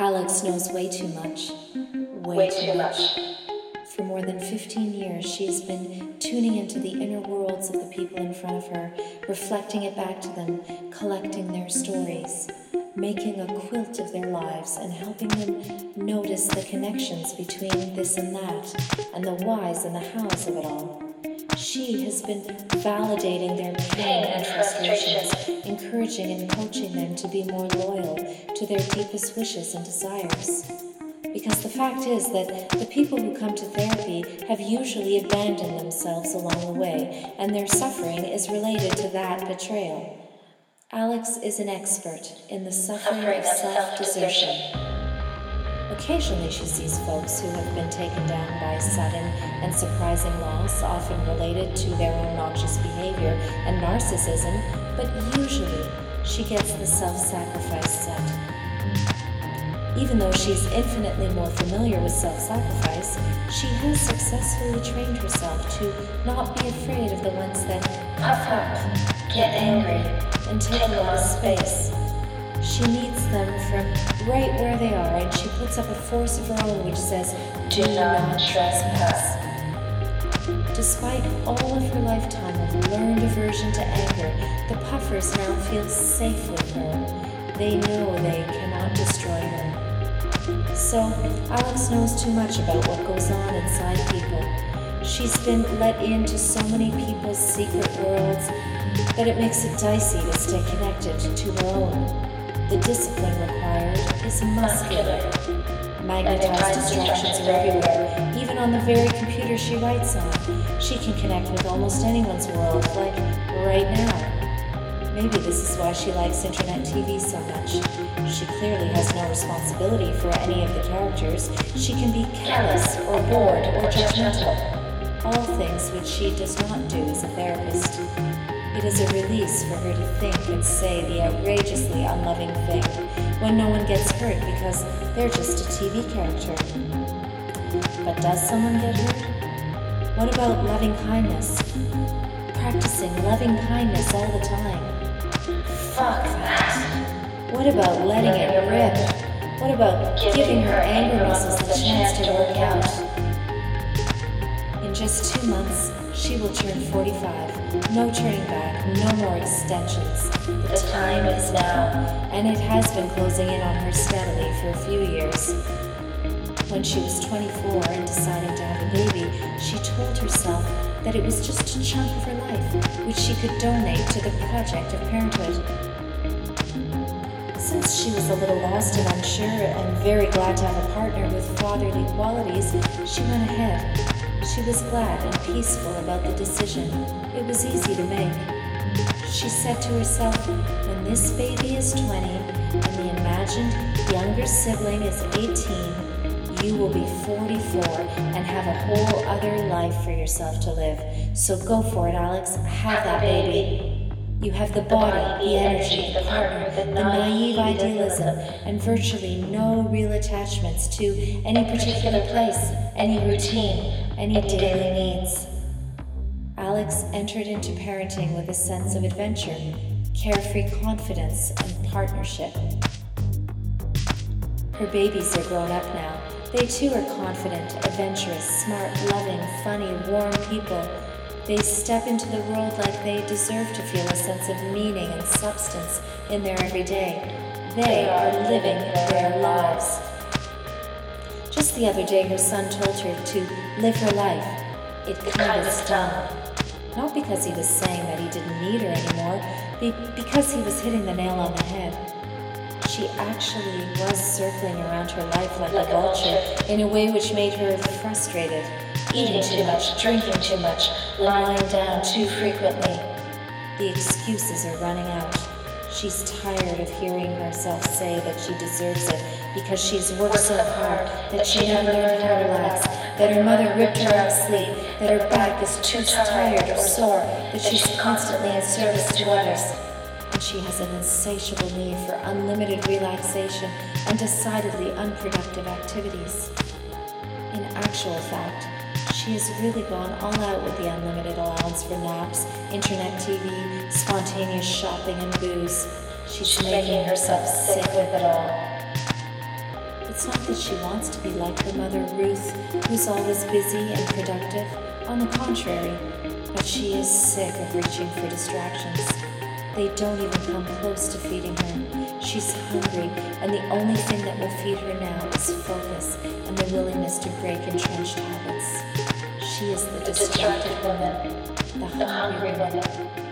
Alex knows way too much. Way too much. For more than 15 years, she has been tuning into the inner worlds of the people in front of her, reflecting it back to them, collecting their stories, making a quilt of their lives, and helping them notice the connections between this and that, and the whys and the hows of it all. She has been validating their pain and frustrations, encouraging and coaching them to be more loyal to their deepest wishes and desires. Because the fact is that the people who come to therapy have usually abandoned themselves along the way, and their suffering is related to that betrayal. Alex is an expert in the suffering of self-desertion. Occasionally she sees folks who have been taken down by sudden and surprising loss, often related to their own noxious behavior and narcissism, but usually she gets the self-sacrifice set. Even though she is infinitely more familiar with self-sacrifice, she has successfully trained herself to not be afraid of the ones that puff up, get angry, and take a lot of space. She meets them from right where they are, and she puts up a force of her own which says, "Do not trespass." Despite all of her lifetime of learned aversion to anger, the puffers now feel safe with her. They know they cannot destroy her. So, Alex knows too much about what goes on inside people. She's been let into so many people's secret worlds that it makes it dicey to stay connected to her own. The discipline required is muscular. Magnetized distractions are everywhere, even on the very computer she writes on. She can connect with almost anyone's world, like right now. Maybe this is why she likes internet TV so much. She clearly has no responsibility for any of the characters. She can be careless or bored or judgmental, all things which she does not do as a therapist. It is a release for her to think and say the outrageously unloving thing when no one gets hurt because they're just a TV character. But does someone get hurt? What about loving kindness? Practicing loving kindness all the time. Fuck that. What about letting it rip? What about giving her anger muscles the chance to work out? In just 2 months, she will turn 45. No turning back, no more extensions. The time is now, and it has been closing in on her steadily for a few years. When she was 24 and deciding to have a baby, she told herself that it was just a chunk of her life, which she could donate to the project of parenthood. Since she was a little lost and unsure and very glad to have a partner with fatherly qualities, she went ahead. She was glad and peaceful about the decision. It was easy to make. She said to herself, when this baby is 20 and the imagined younger sibling is 18, you will be 44 and have a whole other life for yourself to live. So go for it, Alex. Have that baby. You have the body, the energy, the partner, the naive idealism, and virtually no real attachments to any particular place, any routine, any daily needs. Alex entered into parenting with a sense of adventure, carefree confidence, and partnership. Her babies are grown up now. They too are confident, adventurous, smart, loving, funny, warm people. They step into the world like they deserve to feel a sense of meaning and substance in their everyday. They are living their lives. Just the other day, her son told her to live her life. It kind of stung. Not because he was saying that he didn't need her anymore, because he was hitting the nail on the head. She actually was circling around her life like a vulture in a way which made her frustrated. Eating too much, drinking too much, lying down too frequently. The excuses are running out. She's tired of hearing herself say that she deserves it because she's worked so hard, that she never learned how to relax, that her mother ripped her out of sleep, that her back is too tired or sore, that she's constantly in service to others. And she has an insatiable need for unlimited relaxation and decidedly unproductive activities. In actual fact, she has really gone all out with the unlimited allowance for naps, internet TV, spontaneous shopping, and booze. She's making herself sick with it all. It's not that she wants to be like her mother Ruth, who's always busy and productive. On the contrary, but she is sick of reaching for distractions. They don't even come close to feeding her. She's hungry, and the only thing that will feed her now is focus and the willingness to break entrenched habits. She is the distracted woman, the hungry woman.